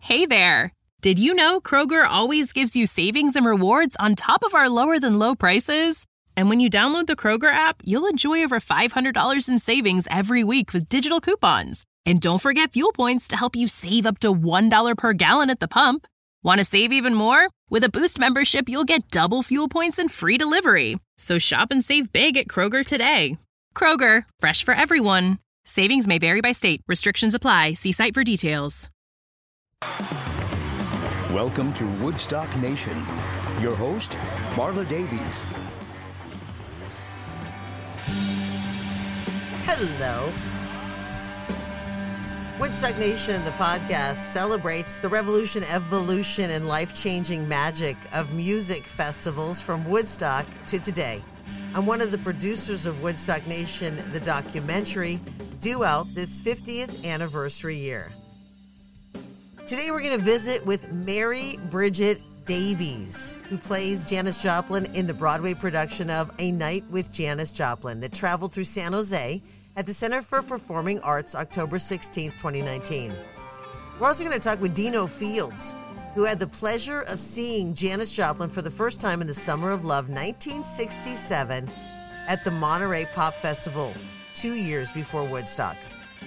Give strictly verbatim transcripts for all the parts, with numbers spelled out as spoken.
Hey there! Did you know Kroger always gives you savings and rewards on top of our lower-than-low prices? And when you download the Kroger app, you'll enjoy over five hundred dollars in savings every week with digital coupons. And don't forget fuel points to help you save up to one dollar per gallon at the pump. Want to save even more? With a Boost membership, you'll get double fuel points and free delivery. So shop and save big at Kroger today. Kroger, fresh for everyone. Savings may vary by state. Restrictions apply. See site for details. Welcome to Woodstock Nation. Your host, Marla Davies. Hello. Woodstock Nation, the podcast, celebrates the revolution, evolution, and life-changing magic of music festivals from Woodstock to today. I'm one of the producers of Woodstock Nation, the documentary, due out this fiftieth anniversary year. Today we're going to visit with Mary Bridget Davies, who plays Janis Joplin in the Broadway production of A Night with Janis Joplin that traveled through San Jose at the Center for Performing Arts October sixteenth, twenty nineteen. We're also going to talk with Dino Fields, who had the pleasure of seeing Janis Joplin for the first time in the Summer of Love nineteen sixty-seven at the Monterey Pop Festival, two years before Woodstock.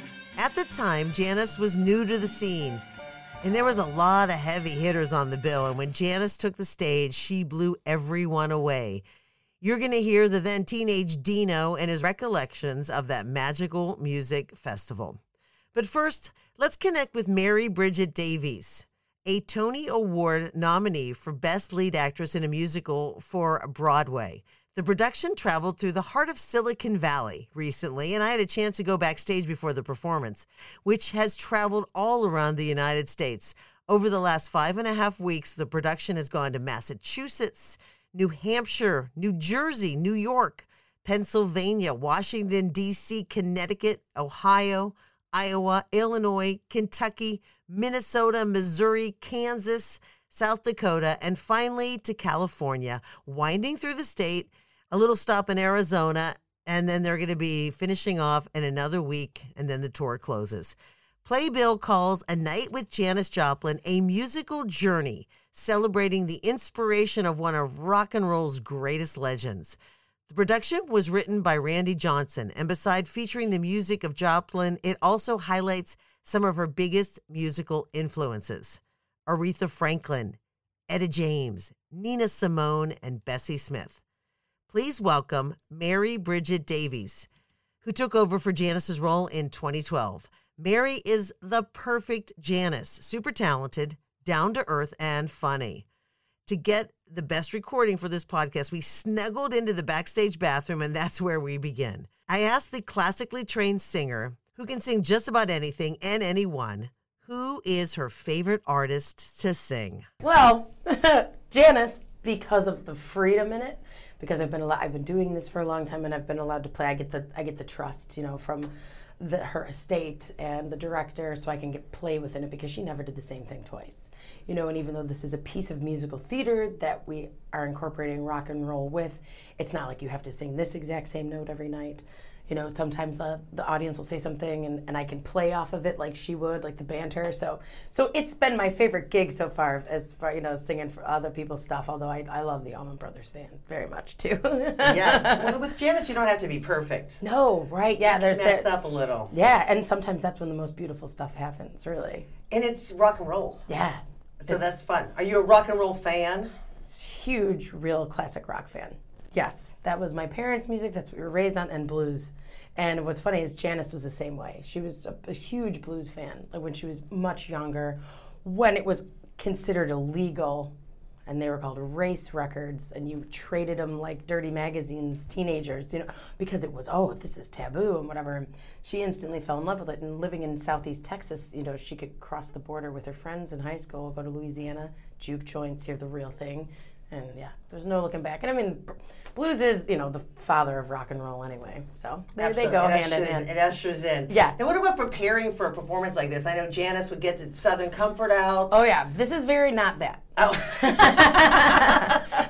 At the time, Janis was new to the scene, and there was a lot of heavy hitters on the bill, and when Janis took the stage, she blew everyone away. You're going to hear the then teenage Dino and his recollections of that magical music festival. But first, let's connect with Mary Bridget Davies, a Tony Award nominee for Best Lead Actress in a Musical for Broadway. The production traveled through the heart of Silicon Valley recently, and I had a chance to go backstage before the performance, which has traveled all around the United States. Over the last five and a half weeks, the production has gone to Massachusetts, New Hampshire, New Jersey, New York, Pennsylvania, Washington, D C, Connecticut, Ohio, Iowa, Illinois, Kentucky, Minnesota, Missouri, Kansas, South Dakota, and finally to California, winding through the state, a little stop in Arizona, and then they're going to be finishing off in another week, and then the tour closes. Playbill calls A Night with Janis Joplin a musical journey, celebrating the inspiration of one of rock and roll's greatest legends. The production was written by Randy Johnson, and besides featuring the music of Joplin, it also highlights some of her biggest musical influences: Aretha Franklin, Etta James, Nina Simone, and Bessie Smith. Please welcome Mary Bridget Davies, who took over for Janis's role in twenty twelve. Mary is the perfect Janis, super talented, down-to-earth, and funny. To get the best recording for this podcast, we snuggled into the backstage bathroom, and that's where we begin. I asked the classically trained singer, who can sing just about anything and anyone, who is her favorite artist to sing? Well, Janis, because of the freedom in it, because I've been al- I've been doing this for a long time, and I've been allowed to play. I get the I get the trust, you know, from the, her estate and the director, so I can get play within it, because she never did the same thing twice, you know. And even though this is a piece of musical theater that we are incorporating rock and roll with, it's not like you have to sing this exact same note every night. You know, sometimes uh, the audience will say something, and, and I can play off of it like she would, like the banter. So so it's been my favorite gig so far, as far, you know, singing for other people's stuff, although I, I love the Allman Brothers Band very much, too. Yeah. Well, with Janis, you don't have to be perfect. No, right, yeah. You there's can mess that, up a little. Yeah, and sometimes that's when the most beautiful stuff happens, really. And it's rock and roll. Yeah. So that's fun. Are you a rock and roll fan? Huge, real classic rock fan. Yes, that was my parents' music. That's what we were raised on, and blues. And what's funny is Janis was the same way. She was a, a huge blues fan, like when she was much younger, when it was considered illegal, and they were called race records, and you traded them like dirty magazines, teenagers, you know, because it was, oh, this is taboo and whatever. And she instantly fell in love with it. And living in Southeast Texas, you know, she could cross the border with her friends in high school, go to Louisiana, juke joints, hear the real thing. And yeah, there's no looking back. And I mean, blues is, you know, the father of rock and roll anyway. So they, they go it hand in ushers, hand. It ushers in. Yeah. And what about preparing for a performance like this? I know Janis would get the Southern Comfort out. Oh yeah, this is very not that. Oh.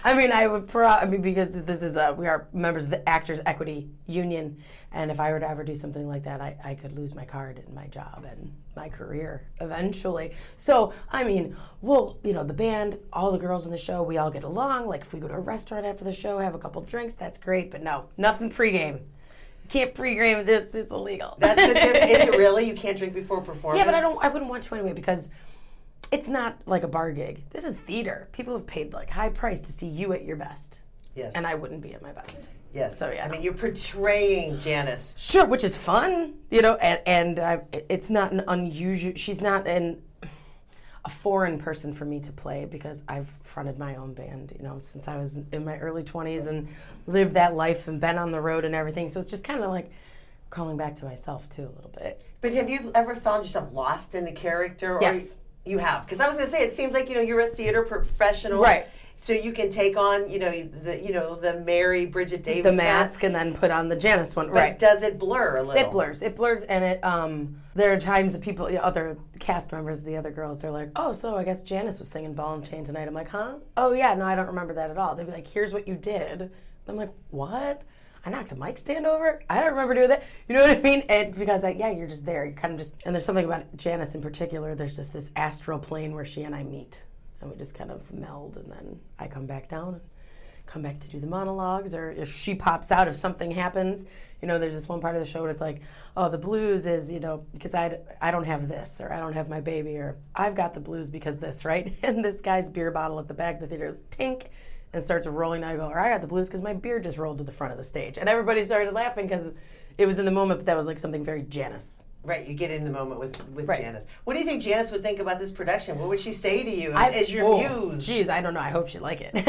I mean, I would pro. I mean, because this is a we are members of the Actors Equity Union, and if I were to ever do something like that, I, I could lose my card and my job and my career eventually. So, I mean, well, you know, the band, all the girls in the show, we all get along. Like, if we go to a restaurant after the show, have a couple drinks, that's great. But no, nothing pregame. Can't pregame this; it's illegal. That's the diff- Is it really? You can't drink before performance? Yeah, but I don't. I wouldn't want to anyway because it's not like a bar gig. This is theater. People have paid like high price to see you at your best. Yes. And I wouldn't be at my best. Yes. So yeah. I mean, you're portraying Janice. Sure, which is fun, you know, and and uh, it's not an unusual. She's not an a foreign person for me to play because I've fronted my own band, you know, since I was in my early twenties and lived that life and been on the road and everything. So it's just kind of like calling back to myself too a little bit. But have you ever found yourself lost in the character? Or Yes. You, you have. Because I was going to say, it seems like, you know, you're a theater professional. Right. So you can take on, you know, the you know the Mary Bridget Davies The mask and then put on the Janice one, But right. does it blur a little? It blurs. It blurs, and it. Um, there are times that people, you know, other cast members, the other girls, they're like, "Oh, so I guess Janice was singing Ball and Chain tonight." I'm like, "Huh? Oh yeah, no, I don't remember that at all." They'd be like, "Here's what you did." And I'm like, "What? I knocked a mic stand over? I don't remember doing that." You know what I mean? And because like, yeah, you're just there. You're kind of just. And there's something about Janice in particular. There's just this astral plane where she and I meet. And we just kind of meld, and then I come back down and come back to do the monologues, or if she pops out, if something happens, you know, there's this one part of the show where it's like, oh, the blues is, you know, because I, I don't have this, or I don't have my baby, or I've got the blues because this, right? And this guy's beer bottle at the back of the theater is tink and starts rolling, and I go, or I got the blues because my beer just rolled to the front of the stage. And everybody started laughing because it was in the moment, but that was like something very Janice. Right, you get in the moment with, with Right. Janice. What do you think Janice would think about this production? What would she say to you as, I- as your oh, muse? Geez, I don't know. I hope she'd like it.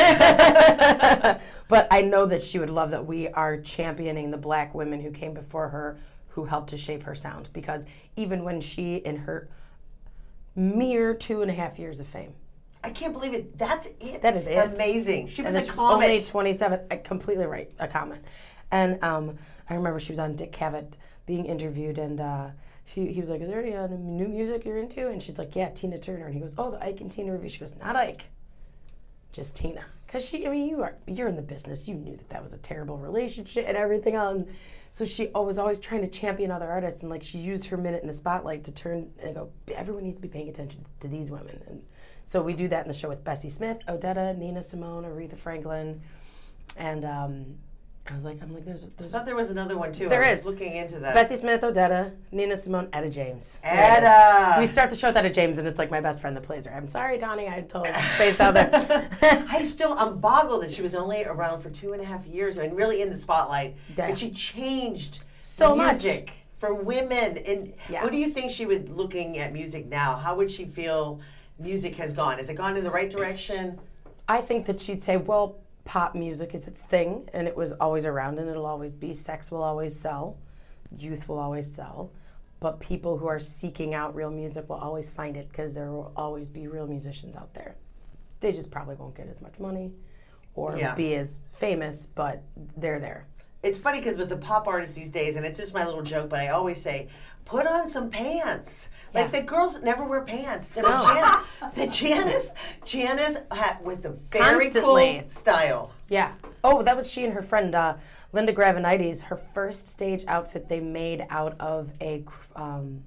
But I know that she would love that we are championing the black women who came before her, who helped to shape her sound. Because even when she, in her mere two and a half years of fame, I can't believe it. That's it. That is it. Amazing. She was and a it's comet. only twenty-seven. uh, Completely right, a comment. And um, I remember she was on Dick Cavett being interviewed, and uh, he, he was like, "Is there any uh, new music you're into?" And she's like, "Yeah, Tina Turner." And he goes, "Oh, the Ike and Tina review." She goes, "Not Ike, just Tina." Because she, I mean, you are you're in the business. You knew that that was a terrible relationship and everything on. So she was always trying to champion other artists, and like she used her minute in the spotlight to turn and go, everyone needs to be paying attention to these women. And so we do that in the show with Bessie Smith, Odetta, Nina Simone, Aretha Franklin, and um, I was like, I'm like, there's, there's I thought there was another one too. There I was is. looking into that. Bessie Smith, Odetta, Nina Simone, Etta James. Etta. We start the show with Etta James, and it's like my best friend that plays her. I'm sorry, Donnie, I totally spaced out there. I still, I'm boggled that she was only around for two and a half years and really in the spotlight. Yeah. And she changed So much. music for women. And Yeah. what do you think she would, looking at music now, how would she feel music has gone? Has it gone in the right direction? I think that she'd say, well, pop music is its thing, and it was always around, and it'll always be. Sex will always sell. Youth will always sell. But people who are seeking out real music will always find it because there will always be real musicians out there. They just probably won't get as much money or Yeah. be as famous, but they're there. It's funny because with the pop artists these days, and it's just my little joke, but I always say, put on some pants. Like Yeah. the girls never wear pants. And No. Jan- the Janice, Janice had with the very Constantly. cool style. Yeah. Oh, that was she and her friend uh, Linda Gravenites. Her first stage outfit they made out of a um,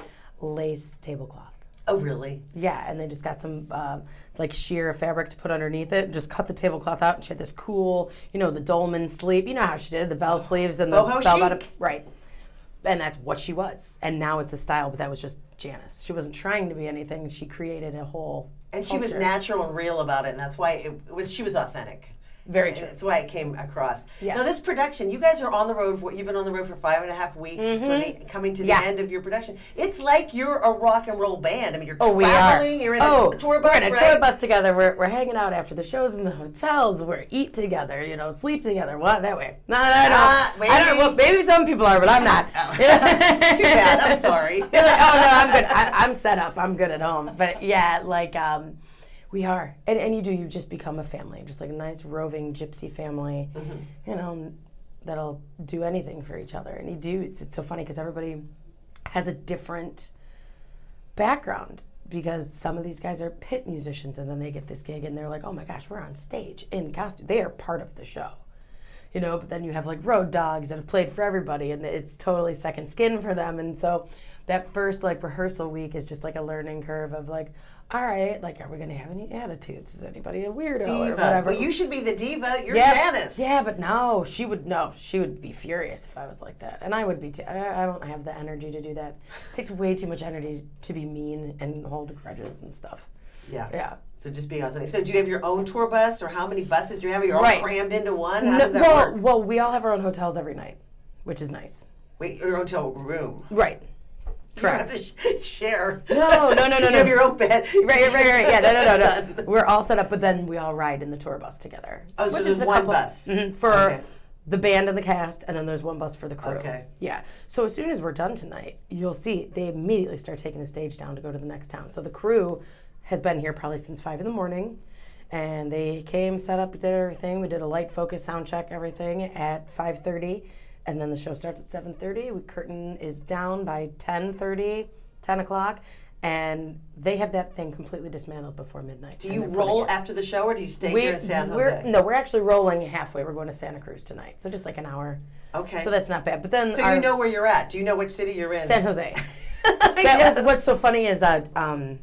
lace tablecloth. Oh, really? Yeah, and they just got some uh, like sheer fabric to put underneath it. Just cut the tablecloth out, and she had this cool, you know, the dolman sleeve. You know how she did the bell sleeves and the Boho bell chic. bottom, right? And that's what she was. And now it's a style, but that was just Janice. She wasn't trying to be anything. She created a whole. And she was culture. natural and real about it, and that's why it, it was. She was authentic. Very true. That's why it came across. Yeah. Now, this production, you guys are on the road. For, you've been on the road for five and a half weeks. It's really coming to the Yeah. end of your production. It's like you're a rock and roll band. I mean, you're Oh, we are. traveling. You're in oh, a t- tour bus, we're in a right? tour bus together. We're, we're hanging out after the shows in the hotels. We're eat together, you know, sleep together. What that way? No, no, no. Ah, I don't. maybe. Well, maybe some people are, but I'm not. Too bad. I'm sorry. You're like, oh no, I'm good. I, I'm set up. I'm good at home. But yeah, like um, we are, and and you do. You just become a family, just like a nice roving gypsy family. Mm-hmm. You know, that'll do anything for each other. And you do. It's it's so funny because everybody has a different background. because some of these guys are pit musicians, and then they get this gig and they're like, oh my gosh, we're on stage in costume. They are part of the show. You know, but then you have like road dogs that have played for everybody, and it's totally second skin for them. And so that first like rehearsal week is just like a learning curve of like, all right, like, are we going to have any attitudes? Is anybody a weirdo Diva. or whatever? Well, you should be the diva. You're yeah, Janice. Yeah, but no, she would no, she would be furious if I was like that, and I would be too. I, I don't have the energy to do that. It takes way too much energy to be mean and hold grudges and stuff. Yeah. Yeah. So just be authentic. So do you have your own tour bus, or how many buses do you have? Are you all Right. crammed into one? How No, does that well, work? well, we all have our own hotels every night, which is nice. Wait, your own hotel room. Right. You don't have Correct. to sh- share. No, no, no, no, You no. have your own bed. Right, right, right, right. Yeah, no, no, no, no. We're all set up, but then we all ride in the tour bus together. Oh, so which there's is a one couple- bus. Mhm, for Okay. the band and the cast, and then there's one bus for the crew. Okay. Yeah. So as soon as we're done tonight, you'll see they immediately start taking the stage down to go to the next town. So the crew has been here probably since five in the morning, and they came, set up, did everything. We did a light focus sound check, everything at five thirty, and then the show starts at seven thirty. We curtain is down by ten thirty, ten o'clock, and they have that thing completely dismantled before midnight. Do and you they're putting roll it- after the show, or do you stay we, here in San we're, Jose? No, we're actually rolling halfway. We're going to Santa Cruz tonight, so just like an hour. Okay. So that's not bad. But then So our- you know where you're at. Do you know what city you're in? San Jose. That Yes. was what's so funny is that um,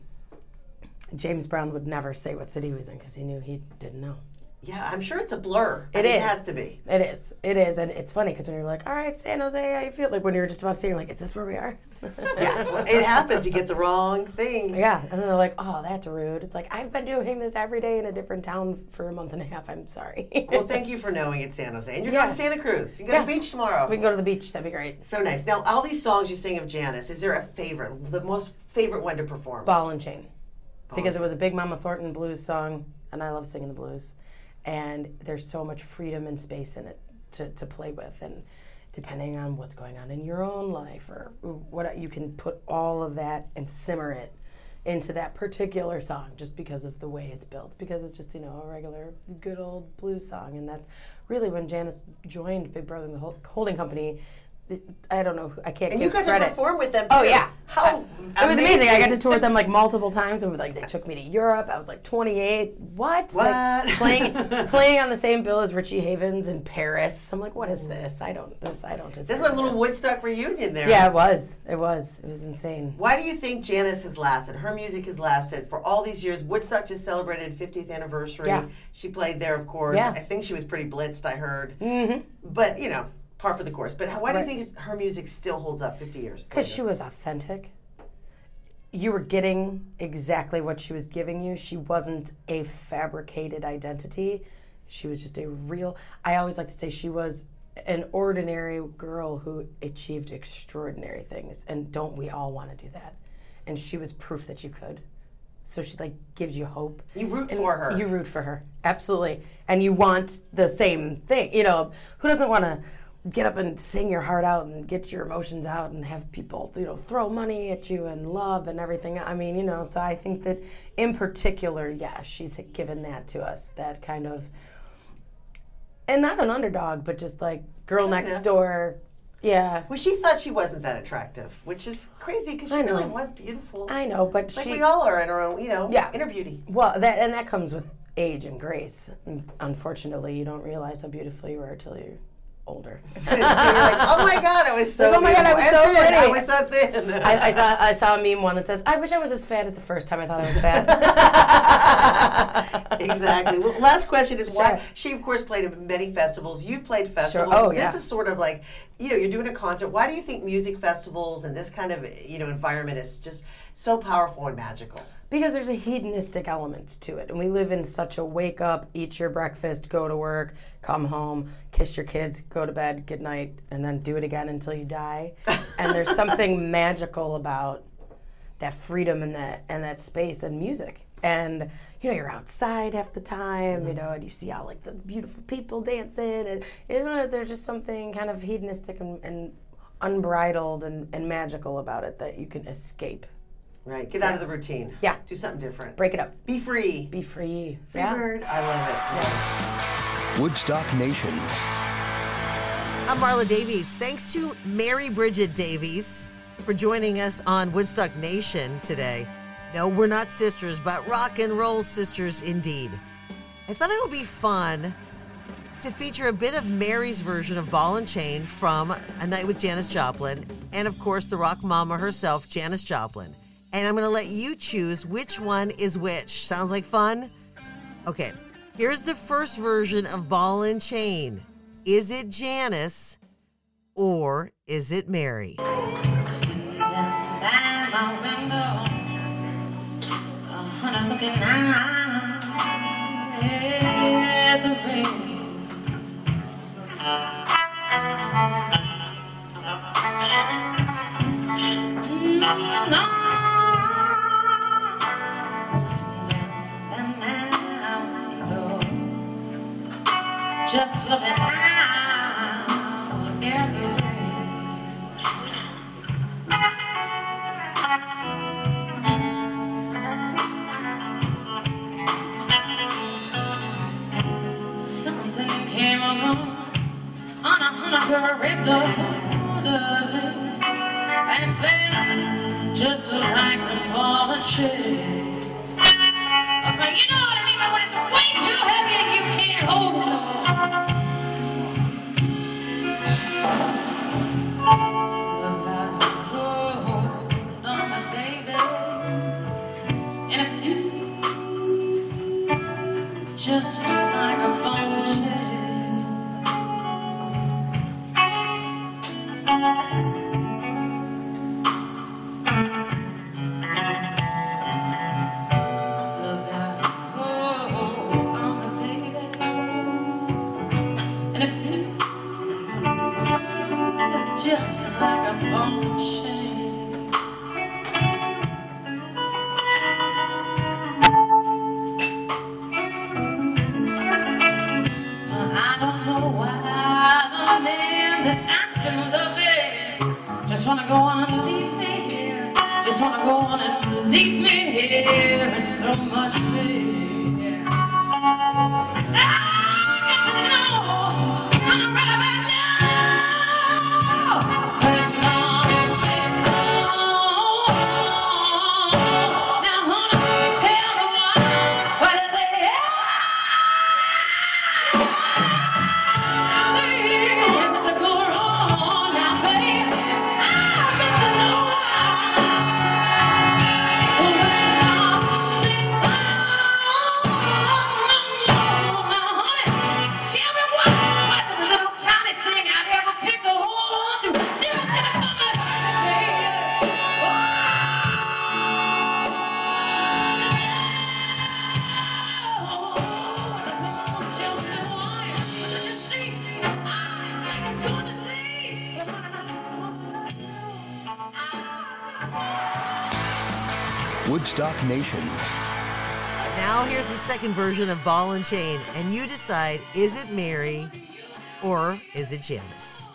James Brown would never say what city he was in because he knew he didn't know. Yeah, I'm sure it's a blur. I It mean, is. It has to be. It is. It is, and it's funny because when you're like, "All right, San Jose, how you feel?" Like when you're just about to say, "You're like, is this where we are?" Yeah, well, it happens. You get the wrong thing. Yeah, and then they're like, "Oh, that's rude." It's like I've been doing this every day in a different town for a month and a half. I'm sorry. Well, thank you for knowing it's San Jose. And you're Yeah. going to Santa Cruz. You can go Yeah. to the beach tomorrow. We can go to the beach. That'd be great. So nice. Now, all these songs you sing of Janice, is there a favorite, the most favorite one to perform? Ball and Chain, because it was a big Mama Thornton blues song, and I love singing the blues. And there's so much freedom and space in it to, to play with, and depending on what's going on in your own life or what, you can put all of that and simmer it into that particular song just because of the way it's built, because it's just, you know, a regular good old blues song. And that's really when Janice joined Big Brother and the Hol- Holding Company. it- I don't know, I can't And give you got credit. to perform with them, too. Oh, yeah. How It was amazing. I got to tour with them like multiple times, and like they took me to Europe. I was like twenty-eight. What? What? Like, playing playing on the same bill as Richie Havens in Paris. I'm like, what is this? I don't. This. I don't. There's deserve a little this. Woodstock reunion there. Yeah, it was. It was. It was insane. Why do you think Janice has lasted? Her music has lasted for all these years. Woodstock just celebrated fiftieth anniversary. Yeah. She played there, of course. Yeah. I think she was pretty blitzed, I heard. Mm-hmm. But, you know, par for the course. But why do you Right. think her music still holds up fifty years Because later? she was authentic. You were getting exactly what she was giving you. She wasn't a fabricated identity. She was just a real, I always like to say she was an ordinary girl who achieved extraordinary things. And don't we all want to do that? And she was proof that you could. So she like gives you hope. You root And for her. You root for her. Absolutely. And you want the same thing. You know, who doesn't want to get up and sing your heart out and get your emotions out and have people, you know, throw money at you and love and everything. I mean, you know, so I think that in particular, yeah, she's given that to us, that kind of, and not an underdog, but just like girl Kinda. next door. Yeah. Well, she thought she wasn't that attractive, which is crazy because she I know. really was beautiful. I know, but like she, we all are in our own, you know, Yeah. inner beauty. well, that, and that comes with age and grace. Unfortunately, you don't realize how beautiful you are till you're older. You're like, oh my God, I was so Like, oh my God, I was beautiful. so And thin. pretty. I was so thin. I, I saw I saw a meme one that says, "I wish I was as fat as the first time I thought I was fat." Exactly. Well, last question is why Sure. she, of course, played in many festivals. You've played festivals. Oh, This yeah. is sort of like, you know, you're doing a concert. Why do you think music festivals and this kind of, you know, environment is just so powerful and magical? Because there's a hedonistic element to it. And we live in such a wake up, eat your breakfast, go to work, come home, kiss your kids, go to bed, good night, and then do it again until you die. And there's something magical about that freedom and that and that space and music. And you know, you're outside half the time, mm-hmm. you know, and you see all like the beautiful people dancing, and you know, there's just something kind of hedonistic and, and unbridled and, and magical about it that you can escape. Right. Get out of the routine. Yeah. Do something different. Break it up. Be free. Be free. Free yeah. bird. I love it. Woodstock Nation. I'm Marla Davies. Thanks to Mary Bridget Davies for joining us on Woodstock Nation today. No, we're not sisters, but rock and roll sisters indeed. I thought it would be fun to feature a bit of Mary's version of Ball and Chain from A Night with Janis Joplin, and of course the rock mama herself, Janis Joplin. And I'm going to let you choose which one is which. Sounds like fun? Okay, here's the first version of Ball and Chain. Is it Janis or is it Mary? Sitting down by my window, I'm looking out at the rain. No, no. Sitting down by my window, just looking out at the rain. Something came along on a hundred window and felt just like a ball and chain. Okay, you know what I mean, but when it's way too heavy and you can't hold it. About to hold on, my baby, and it feels just like a ball and chain. Just like a bone chain. I don't know why the man that I've been loving just wanna go on and leave me here. Just wanna go on and leave me here in so much fear. I got to know I'm right about now. Woodstock Nation. Now here's the second version of Ball and Chain, and you decide, is it Mary or is it Janis?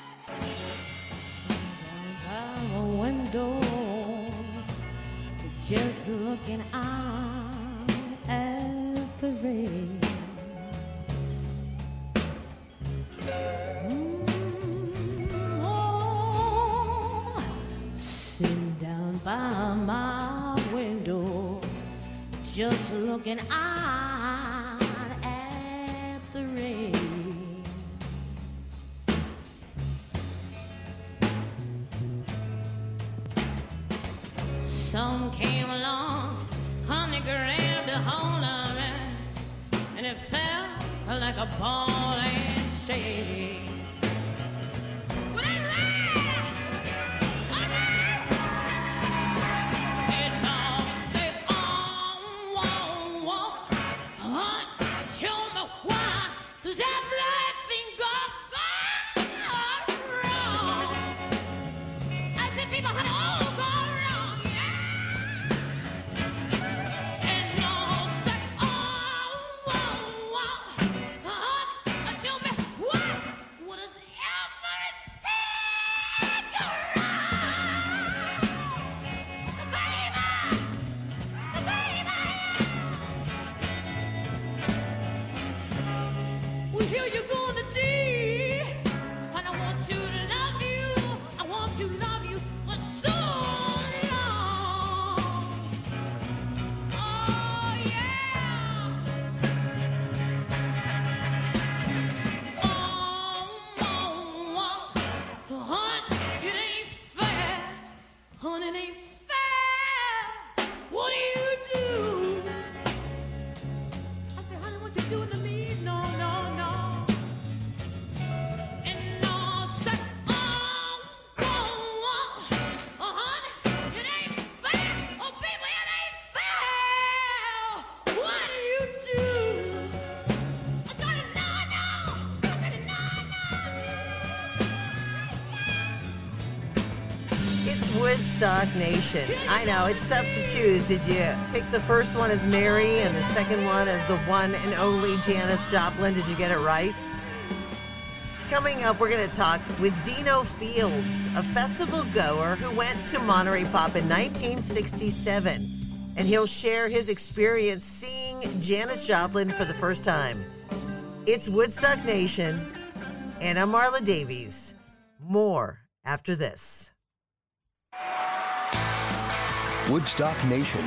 By a window, just looking out at the rain. Mm, oh, sitting down by my window, just looking out at the rain. Some came along, honey, grabbed a hold of it, and it felt like a ball and chain. Would it rain? It all say, oh, whoa, whoa, hot, tell me why does everything go, go wrong? I said, people, honey, oh, go wrong, yeah. And all say, oh, whoa, whoa, hot, tell me why. Woodstock Nation. I know, it's tough to choose. Did you pick the first one as Mary and the second one as the one and only Janis Joplin? Did you get it right? Coming up, we're going to talk with Dino Fields, a festival goer who went to Monterey Pop in nineteen sixty-seven. And he'll share his experience seeing Janis Joplin for the first time. It's Woodstock Nation, and I'm Marla Davies. More after this. Woodstock Nation.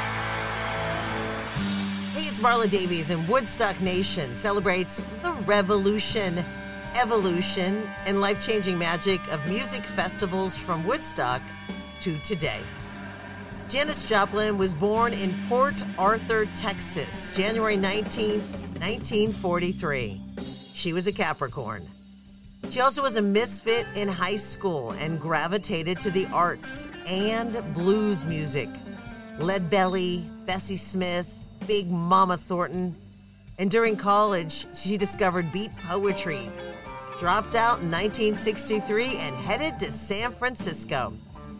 Hey, it's Marla Davies, and Woodstock Nation celebrates the revolution, evolution, and life-changing magic of music festivals from Woodstock to today. Janis Joplin was born in Port Arthur, Texas, January nineteenth, nineteen forty-three. She was a Capricorn. She also was a misfit in high school and gravitated to the arts and blues music. Leadbelly, Bessie Smith, Big Mama Thornton. And during college, she discovered beat poetry. Dropped out in nineteen sixty-three and headed to San Francisco.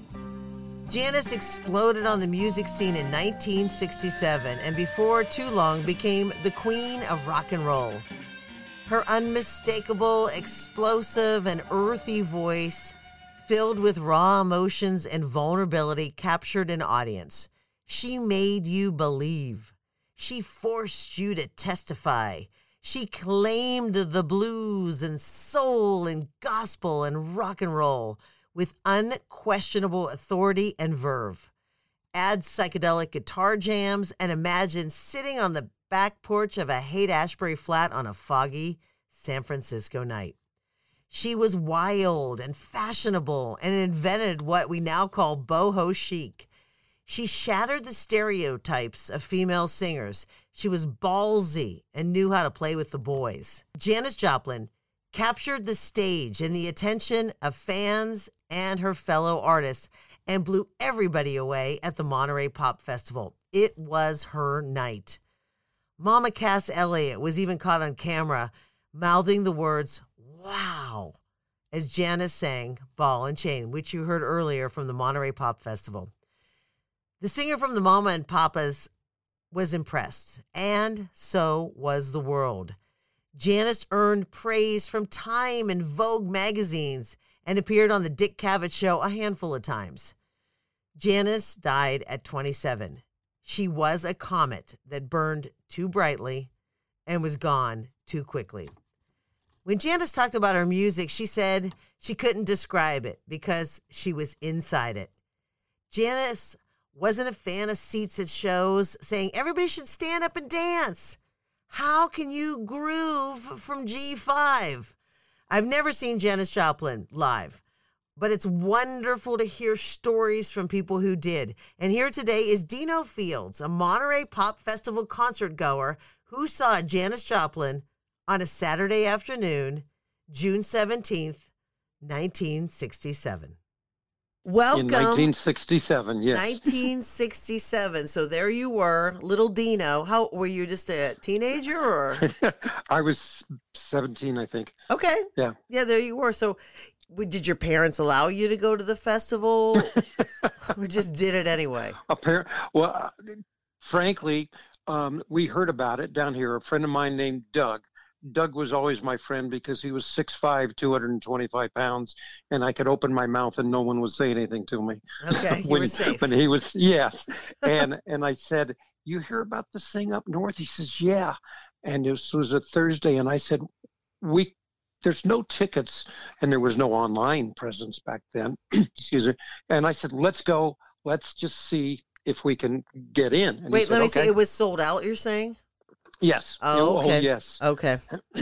Janis exploded on the music scene in nineteen sixty-seven and before too long became the queen of rock and roll. Her unmistakable, explosive, and earthy voice, filled with raw emotions and vulnerability, captured an audience. She made you believe. She forced you to testify. She claimed the blues and soul and gospel and rock and roll with unquestionable authority and verve. Add psychedelic guitar jams and imagine sitting on the back porch of a Haight-Ashbury flat on a foggy San Francisco night. She was wild and fashionable and invented what we now call boho chic. She shattered the stereotypes of female singers. She was ballsy and knew how to play with the boys. Janis Joplin captured the stage and the attention of fans and her fellow artists and blew everybody away at the Monterey Pop Festival. It was her night. Mama Cass Elliot was even caught on camera mouthing the words, "Wow," as Janis sang Ball and Chain, which you heard earlier from the Monterey Pop Festival. The singer from the Mama and Papas was impressed, and so was the world. Janis earned praise from Time and Vogue magazines and appeared on the Dick Cavett Show a handful of times. Janis died at twenty-seven. She was a comet that burned too brightly and was gone too quickly. When Janis talked about her music, she said she couldn't describe it because she was inside it. Janis wasn't a fan of seats at shows, saying everybody should stand up and dance. How can you groove from G five? I've never seen Janis Joplin live, but it's wonderful to hear stories from people who did. And here today is Dino Fields, a Monterey Pop Festival concert goer who saw Janis Joplin on a Saturday afternoon, June seventeenth, nineteen sixty-seven. Welcome. In nineteen sixty-seven, yes. nineteen sixty-seven. So there you were, little Dino. How were you, just a teenager or? I was seventeen, I think. Okay. Yeah. Yeah, there you were. So w- did your parents allow you to go to the festival? Or just did it anyway? Appar- well, uh, frankly, um, we heard about it down here. A friend of mine named Doug. Doug was always my friend because he was six five, two hundred twenty-five pounds, and I could open my mouth and no one would say anything to me. Okay, you when, were safe. When he was, yes. And and I said, "You hear about this thing up north?" He says, "Yeah." And this was a Thursday, and I said, "We, there's no tickets," and there was no online presence back then. Excuse me. And I said, "Let's go. Let's just see if we can get in." And Wait, said, let me okay. see. It was sold out, you're saying? Yes. Oh, okay. Oh, yes. Okay.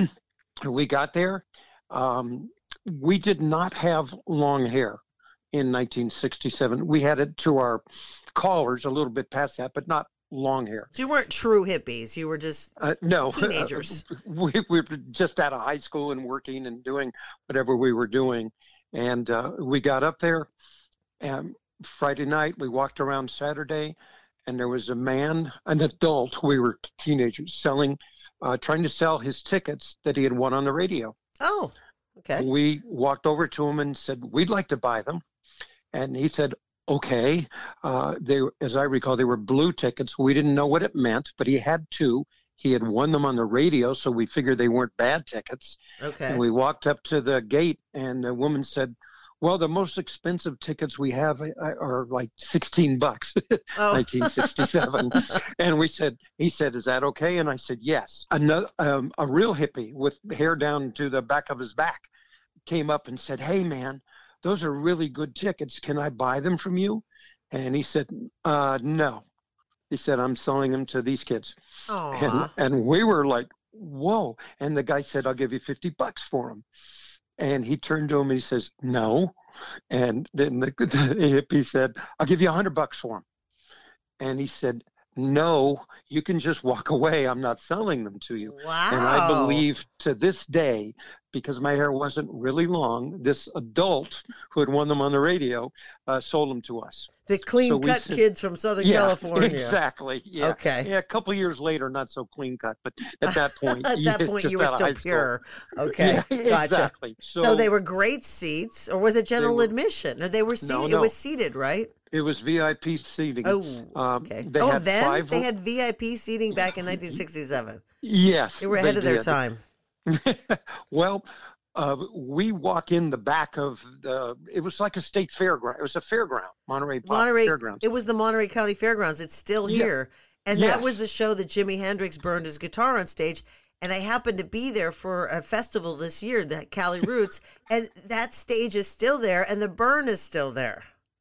We got there. Um, we did not have long hair in nineteen sixty-seven. We had it to our collars a little bit past that, but not long hair. So you weren't true hippies. You were just Uh, no. teenagers. we, we were just out of high school and working and doing whatever we were doing. And uh, we got up there and Friday night. We walked around Saturday, and there was a man, an adult, we were teenagers, selling, uh, trying to sell his tickets that he had won on the radio. Oh, okay. We walked over to him and said, "We'd like to buy them." And he said, okay. Uh, they, as I recall, they were blue tickets. We didn't know what it meant, but he had two. He had won them on the radio, so we figured they weren't bad tickets. Okay. And we walked up to the gate, and the woman said, well, the most expensive tickets we have are, are like sixteen bucks, Oh. nineteen sixty-seven. And we said, he said, is that okay? And I said, yes. Another, um, a real hippie with hair down to the back of his back came up and said, hey, man, those are really good tickets. Can I buy them from you? And he said, uh, no. He said, I'm selling them to these kids. Aw. And, and we were like, whoa. And the guy said, I'll give you fifty bucks for them. And he turned to him and he says, no. And then the, the hippie said, I'll give you a hundred bucks for them. And he said, no, you can just walk away. I'm not selling them to you. Wow. And I believe to this day, because my hair wasn't really long, this adult who had won them on the radio uh, sold them to us. The clean So we cut said- kids from Southern Yeah, California. exactly. Yeah. Okay. Yeah, a couple years later, not so clean cut, but at that point, At that point, just you were out of still high school. pure. Okay. Yeah, Gotcha. exactly. So, So, they were great seats, or was it general were- admission? Or they were seated? No, It no. was seated, right? it was V I P seating. Oh, Um, okay. they Oh, had then five they ro- had V I P seating back in nineteen sixty-seven. Yes, They were ahead of their did. time. Well, uh, we walk in the back of the. It was like a state fairground. It was a fairground, Monterey Pop Monterey, Fairgrounds. it was the Monterey County Fairgrounds. It's still Yeah. here. And that Yes. was the show that Jimi Hendrix burned his guitar on stage. And I happened to be there for a festival this year, the Cali Roots, and that stage is still there, and the burn is still there.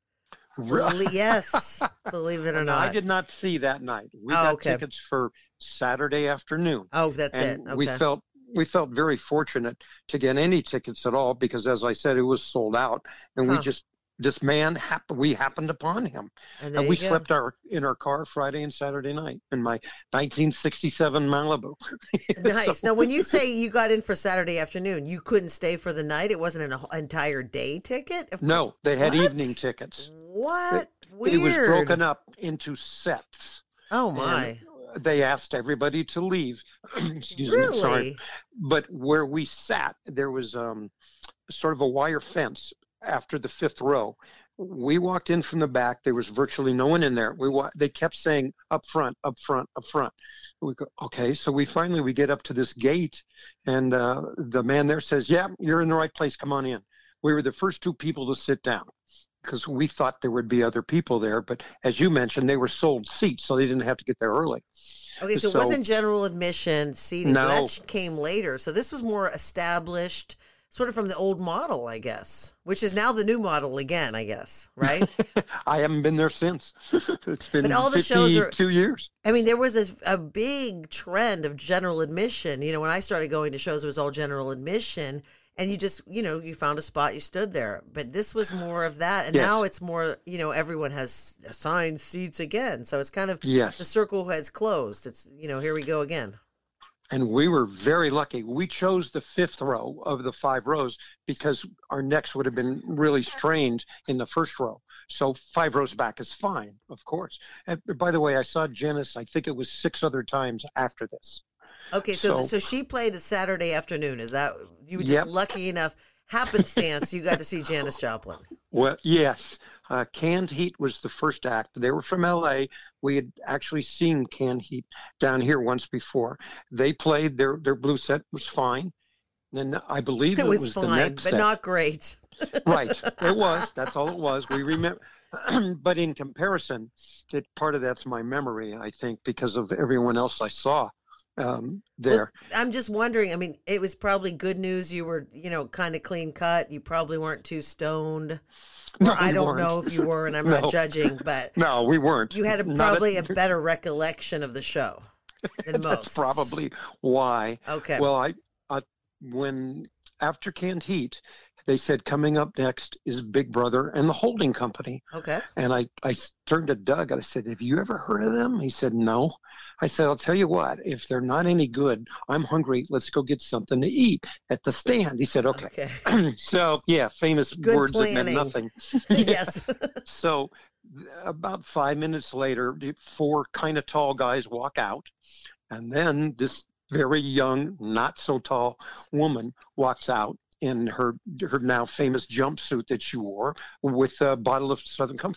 Belie- yes, believe it or No, I not. did not see that night. We Oh, got okay. tickets for Saturday afternoon. Oh, that's and it. Okay. we felt we felt very fortunate to get any tickets at all because, as I said, it was sold out, and Huh. we just this man hap- we happened upon him, and there and we you go. slept our in our car Friday and Saturday night in my nineteen sixty-seven Malibu. Nice. So- Now, when you say you got in for Saturday afternoon, you couldn't stay for the night. It wasn't an entire day ticket. Of no, they had What? evening tickets. What? Weird. It was broken up into sets. Oh and my! They asked everybody to leave. Excuse Really? me, sorry. But where we sat, there was um, sort of a wire fence after the fifth row. We walked in from the back. There was virtually no one in there. We wa- They kept saying up front, up front, up front. We go, okay, so we finally we get up to this gate, and uh, the man there says, "Yeah, you're in the right place. Come on in." We were the first two people to sit down because we thought there would be other people there. But as you mentioned, they were sold seats, so they didn't have to get there early. Okay, so, it So- wasn't general admission seating. So No. that sh- came later. So this was more established, sort of from the old model, I guess, which is now the new model again, I guess, right? I haven't been there since. It's been But all the shows are- fifty-two years. I mean, there was a, a big trend of general admission. You know, when I started going to shows, it was all general admission. And you just, you know, you found a spot, you stood there. But this was more of that. And Yes. now it's more, you know, everyone has assigned seats again. So it's kind of Yes. the circle has closed. It's, you know, here we go again. And we were very lucky. We chose the fifth row of the five rows because our necks would have been really strained in the first row. So five rows back is fine, of course. And by the way, I saw Janice, I think it was six other times after this. Okay, so So- so she played it Saturday afternoon. Is that you were just Yep. lucky enough, happenstance, you got to see Janis Joplin? Well, yes. Uh, Canned Heat was the first act. They were from L A. We had actually seen Canned Heat down here once before. They played, their their blue set was fine. Then I believe It was the fine, next but set. not great. Right. It was. That's all it was. We remember. But in comparison, it, part of that's my memory, I think, because of everyone else I saw um, there. Well, I'm just wondering. I mean, it was probably good news. You were, you know, kind of clean cut. You probably weren't too stoned. Or No, I we don't weren't. know if you were, and I'm No. not judging, but No, we weren't. you had a, Not probably a at- better recollection of the show than most. That's probably why. Okay. Well, I, I when after Canned Heat, they said coming up next is Big Brother and the Holding Company. okay. And I, I turned to Doug and I said, have you ever heard of them? He said, no. I said, I'll tell you what, if they're not any good, I'm hungry. Let's go get something to eat at the stand. He said, okay. Okay. So, yeah, famous Good words that planning. meant nothing. Yes. So about five minutes later, the four kind of tall guys walk out. And then this very young, not so tall woman walks out in her her now famous jumpsuit that she wore with a bottle of Southern Comfort.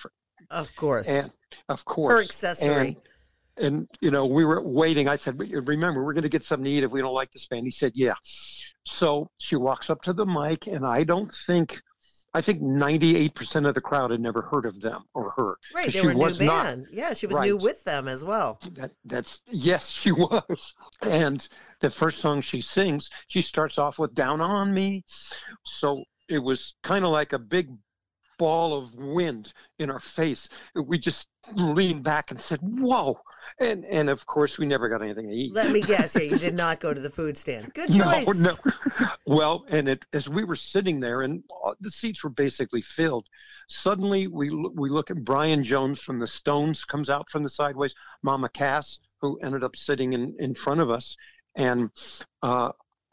Of course. And of course. Her accessory. And, and, you know, we were waiting. I said, remember, we're going to get something to eat if we don't like this band. He said, yeah. So she walks up to the mic, and I don't think, I think ninety-eight percent of the crowd had never heard of them or her. Right, they she were a new was band. not. Yeah, she was Right. new with them as well. That, that's, yes, she was. And the first song she sings, she starts off with Down on Me. So it was kind of like a big ball of wind in our face. We just leaned back and said, whoa. And and of course, we never got anything to eat. Let me guess, yeah, you did not go to the food stand. Good No, choice. no. Well, and it, as we were sitting there, and the seats were basically filled, suddenly we we look at Brian Jones from the Stones comes out from the sideways, Mama Cass, who ended up sitting in, in front of us, and uh,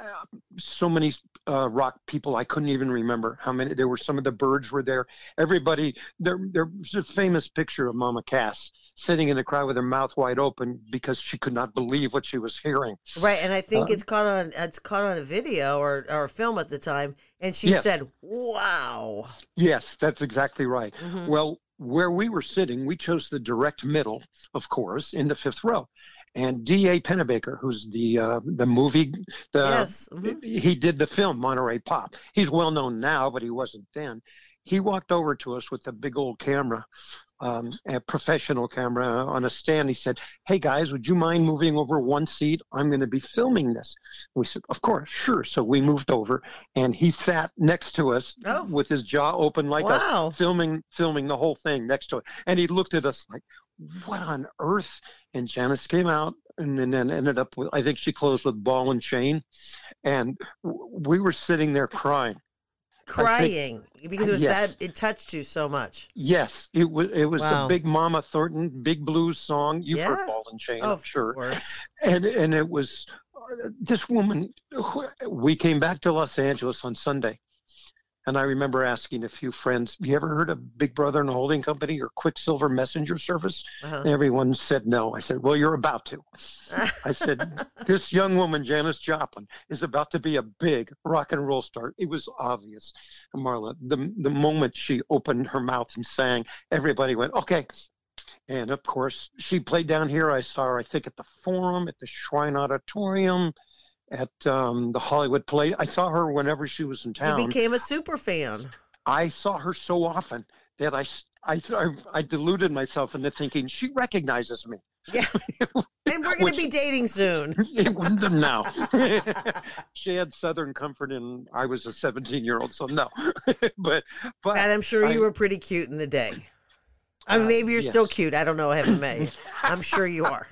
so many uh, rock people, I couldn't even remember how many. There were some of the Byrds were there. Everybody, there, there's a famous picture of Mama Cass sitting in the crowd with her mouth wide open because she could not believe what she was hearing. Right, and I think Uh, it's caught on it's caught on a video or, or a film at the time, and she Yes. said, wow. Yes, that's exactly right. Mhm. Well, where we were sitting, we chose the direct middle, of course, in the fifth row. And D A Pennebaker, who's the uh, the movie, the Yes, mhm. he did the film Monterey Pop. He's well known now, but he wasn't then. He walked over to us with a big old camera, um, a professional camera on a stand. He said, "Hey guys, would you mind moving over one seat? I'm going to be filming this." We said, "Of course, sure." So we moved over, and he sat next to us Oh. with his jaw open like Wow. us, filming filming the whole thing next to it. And he looked at us like, what on earth? And Janice came out and, and then ended up with, I think she closed with Ball and Chain. And w- we were sitting there crying. Crying because it was Yes. that it touched you so much. Yes, it was it was Wow. the big Mama Thornton, big blues song. You've Yeah. heard Ball and Chain, Oh, I'm sure. Of course. And and it was uh, this woman. We came back to Los Angeles on Sunday, and I remember asking a few friends, "You ever heard of Big Brother and Holding Company or Quicksilver Messenger Service?" Uh-huh. Everyone said no. I said, "Well, you're about to." I said, "This young woman, Janis Joplin, is about to be a big rock and roll star." It was obvious, Marla. The the moment she opened her mouth and sang, everybody went, "Okay." And of course, she played down here. I saw her, I think, at the Forum, at the Shrine Auditorium, at um, the Hollywood Play. I saw her whenever she was in You town. became a super fan. I saw her so often that I, s- I, I, I deluded myself into thinking she recognizes me. Yeah. And we're going Which- to be dating soon. It wasn't no. She had Southern Comfort, and I was a seventeen-year-old, so no. but but And I'm sure you I- were pretty cute in the day. I mean, Uh, maybe you're still yes. cute. I don't know, heaven may. I'm sure you are.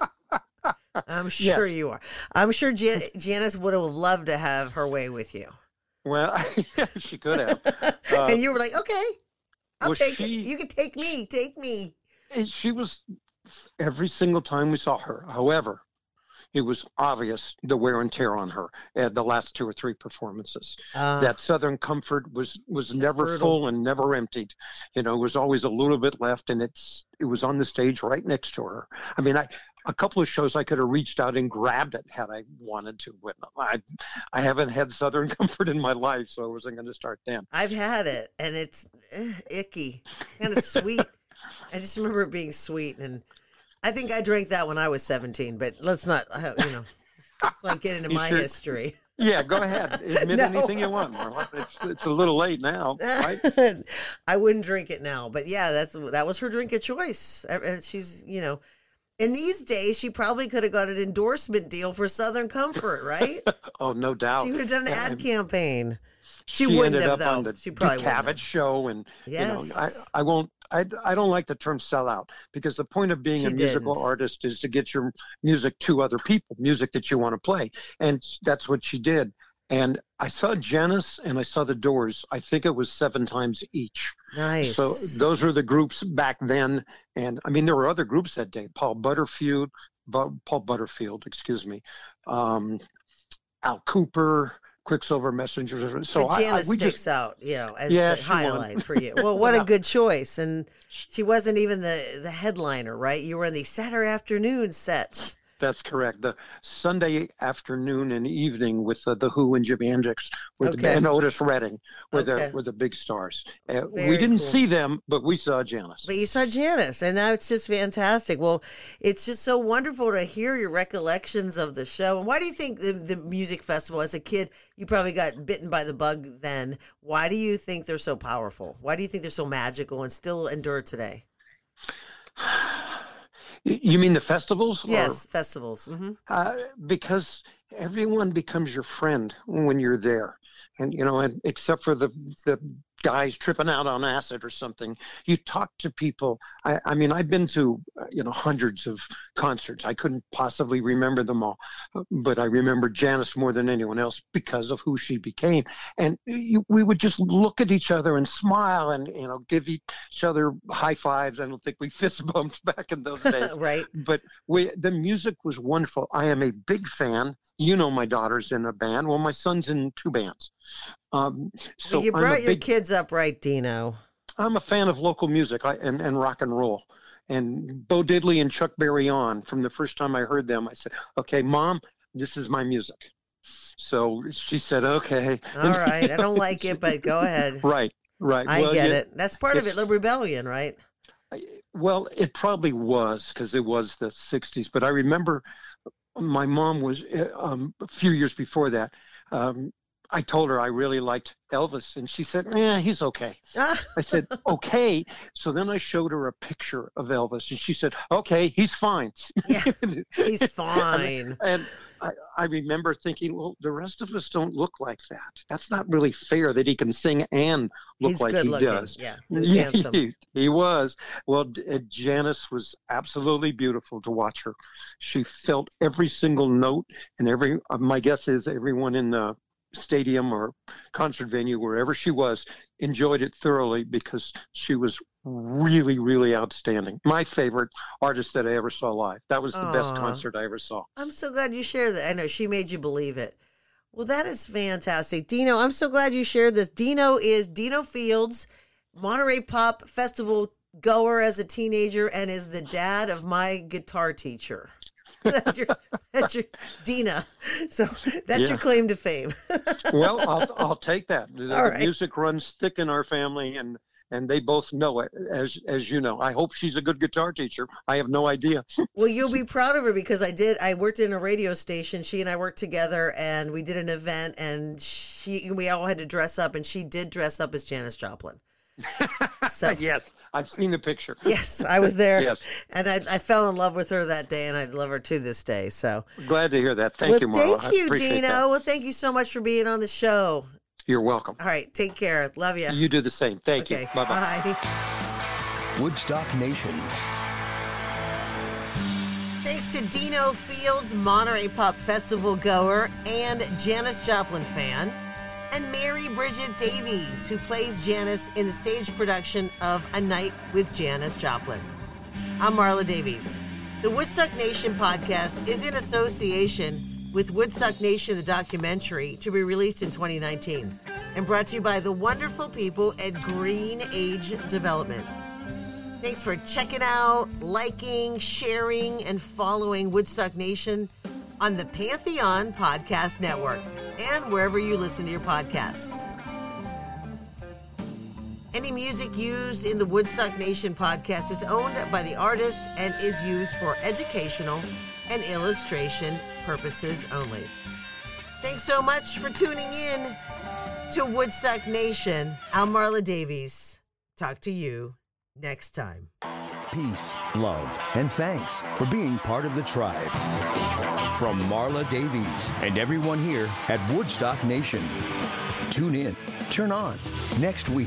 I'm sure Yes. you are. I'm sure Jan- Janice would have loved to have her way with you. Well, she could have. Uh, and you were like, okay, I'll well, take she- it. You can take me. Take me. And she was every single time we saw her. However, it was obvious the wear and tear on her at the last two or three performances. Uh, that Southern Comfort was was never brutal. full and never emptied. You know, it was always a little bit left, and it's it was on the stage right next to her. I mean, I a couple of shows I could have reached out and grabbed it had I wanted to, but I I haven't had Southern Comfort in my life, so I wasn't going to start then. I've had it, and it's eh, icky, kind of sweet. I just remember it being sweet, and I think I drank that when I was seventeen. But let's not, uh, you know, let's not get into You my sure- history. Yeah, go ahead. Admit No. anything you want, Marla. It's it's a little late now, right? I wouldn't drink it now, but yeah, that's that was her drink of choice. Uh, uh, She's, you know, in these days, she probably could have got an endorsement deal for Southern Comfort, right? Oh, no doubt. She would have done an Yeah, ad campaign. She, She wouldn't ended have, up on though. the She probably Dick wouldn't Cavett have. show, and you know, I, Yes. I won't. I, I don't like the term sell out, because the point of being She a musical didn't. artist is to get your music to other people, music that you want to play, and that's what she did. And I saw Janice and I saw the Doors. I think it was seven times each. Nice. So those were the groups back then. And I mean, there were other groups that day. Paul Butterfield, Bu- Paul Butterfield, excuse me, um, Al Cooper, Quicksilver Messenger. So but I, I Janice we sticks just out, you know, as Yeah, the she won. highlight for you. Well, what a Yeah. good choice. And she wasn't even the, the headliner, right? You were in the Saturday afternoon sets. That's correct. The Sunday afternoon and evening with uh, the Who and Jimi Hendrix with Okay. the, and Otis Redding were Okay. the were the big stars. Uh, Very we didn't cool. see them, but we saw Janis. But you saw Janis, and now it's just fantastic. Well, it's just so wonderful to hear your recollections of the show. And why do you think the, the music festival, as a kid, you probably got bitten by the bug then? Why do you think they're so powerful? Why do you think they're so magical and still endure today? You mean the festivals? Or- Yes, festivals. hmm Uh, because everyone becomes your friend when you're there, and you know, and except for the the guys tripping out on acid or something, you talk to people. I, I mean, I've been to uh, you know hundreds of concerts. I couldn't possibly remember them all, but I remember Janis more than anyone else because of who she became. And you, we would just look at each other and smile, and you know, give each other high fives. I don't think we fist bumped back in those days. Right. But we, the music was wonderful. I am a big fan. You know, my daughter's in a band. Well, my son's in two bands. Um, so Well, you I'm brought a your big, kids up right, Dino. I'm a fan of local music I, and, and rock and roll. And Bo Diddley and Chuck Berry on, from the first time I heard them, I said, okay, Mom, this is my music. So she said, okay. All right. I don't like it, but go ahead. Right, right. I Well, get you- it. That's part of it, it's- the rebellion, right? Well, it probably was because it was the sixties. But I remember my mom was uh, um, a few years before that. Um, I told her I really liked Elvis, and she said, "Yeah, he's okay." I said, "Okay." So then I showed her a picture of Elvis, and she said, "Okay, he's fine." Yeah, he's fine. And I, I remember thinking, well, the rest of us don't look like that. That's not really fair that he can sing and look He's like good he looking. does. Yeah, he was handsome. He, he was. Well, D- uh, Janis was absolutely beautiful to watch her. She felt every single note, and every, uh, my guess is everyone in the stadium or concert venue, wherever she was, enjoyed it thoroughly because she was really, really outstanding. My favorite artist that I ever saw live. That was the best Aw. concert I ever saw. I'm so glad you shared that. I know she made you believe it. Well, that is fantastic. Dino, I'm so glad you shared this. Dino is Dino Fields, Monterey Pop Festival goer as a teenager, and is the dad of my guitar teacher. That's your, that's your Dina. So that's Yeah. your claim to fame. Well, I'll, I'll take that. The, All the right. music runs thick in our family, and and they both know it, as as you know. I hope she's a good guitar teacher. I have no idea. Well, you'll be proud of her because I did. I worked in a radio station. She and I worked together, and we did an event, and she we all had to dress up, and she did dress up as Janis Joplin. So Yes, I've seen the picture. yes, I was there, Yes. and I, I fell in love with her that day, and I love her to this day. So Glad to hear that. Thank well, you, Marla. thank you, I appreciate Dino. that. Well, thank you so much for being on the show. You're welcome. All right, take care. Love you. You do the same. Thank okay, you. Bye-bye. bye. Woodstock Nation. Thanks to Dino Fields, Monterey Pop Festival goer and Janis Joplin fan, and Mary Bridget Davies, who plays Janis in the stage production of A Night with Janis Joplin. I'm Marla Davies. The Woodstock Nation podcast is in association with Woodstock Nation, the documentary, to be released in twenty nineteen, and brought to you by the wonderful people at Green Age Development. Thanks for checking out, liking, sharing, and following Woodstock Nation on the Pantheon Podcast Network and wherever you listen to your podcasts. Any music used in the Woodstock Nation podcast is owned by the artist and is used for educational and illustration purposes only. Thanks so much for tuning in to Woodstock Nation. I'm Marla Davies. Talk to you next time. Peace, love, and thanks for being part of the tribe. From Marla Davies and everyone here at Woodstock Nation. Tune in, turn on, next week.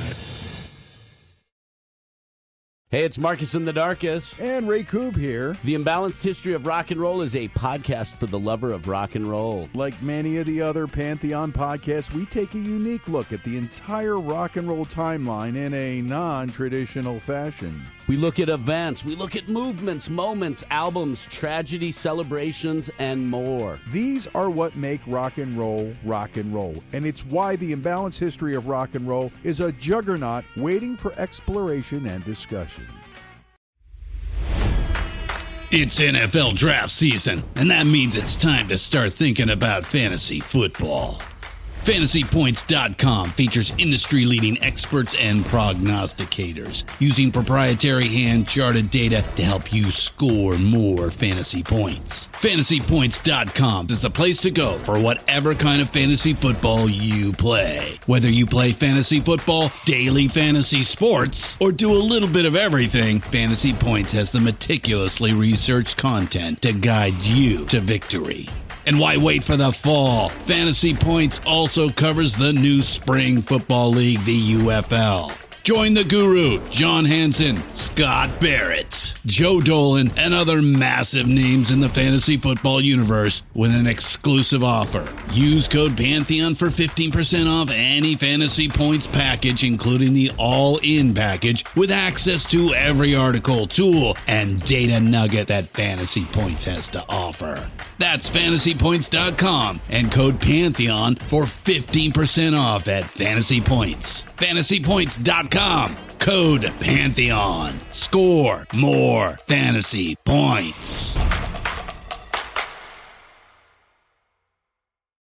Hey, it's Marcus in the Darkest. And Ray Koob here. The Imbalanced History of Rock and Roll is a podcast for the lover of rock and roll. Like many of the other Pantheon podcasts, we take a unique look at the entire rock and roll timeline in a non-traditional fashion. We look at events, we look at movements, moments, albums, tragedy, celebrations, and more. These are what make rock and roll rock and roll, and it's why the Imbalanced History of Rock and Roll is a juggernaut waiting for exploration and discussion. It's N F L draft season, and that means it's time to start thinking about fantasy football. Fantasy Points dot com features industry-leading experts and prognosticators using proprietary hand-charted data to help you score more fantasy points. Fantasy Points dot com is the place to go for whatever kind of fantasy football you play. Whether you play fantasy football, daily fantasy sports, or do a little bit of everything, Fantasy Points has the meticulously researched content to guide you to victory. And why wait for the fall? Fantasy Points also covers the new spring football league, the U F L. Join the guru, John Hansen, Scott Barrett, Joe Dolan, and other massive names in the fantasy football universe with an exclusive offer. Use code Pantheon for fifteen percent off any Fantasy Points package, including the all-in package, with access to every article, tool, and data nugget that Fantasy Points has to offer. That's Fantasy Points dot com and code Pantheon for fifteen percent off at Fantasy Points. Fantasy Points dot com, code Pantheon. Score more fantasy points.